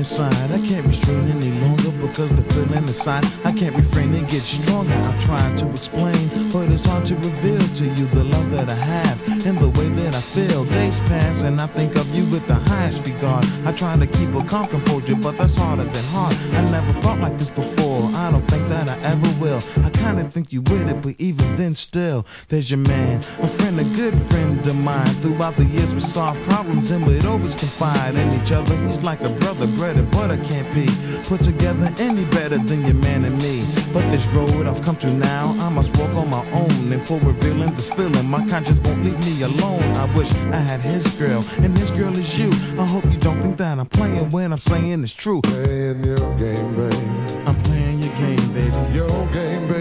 inside. I can't restrain any longer because the feeling inside. I can't refrain, it gets stronger. I try to explain, but it's hard to reveal to you the love that I have and the way that I feel. Days pass and I think of you with the highest regard. I try to keep a calm composure, but that's harder than hard. I never felt like this before. I don't think that I ever will. I kinda think you with it, but even then still, there's your man, a friend, a good friend of mine. Throughout the years we solved problems and we'd always confide in each other. He's like a brother, bread and butter can't be put together any better than your man and me. But this road I've come to now, I must walk on my own. And for revealing this feeling, my conscience won't leave me alone. I wish I had his girl, and his girl is you. I hope you don't think that I'm playing when I'm saying it's true. Playing your game, baby. I'm playing your game, baby. Your game, baby.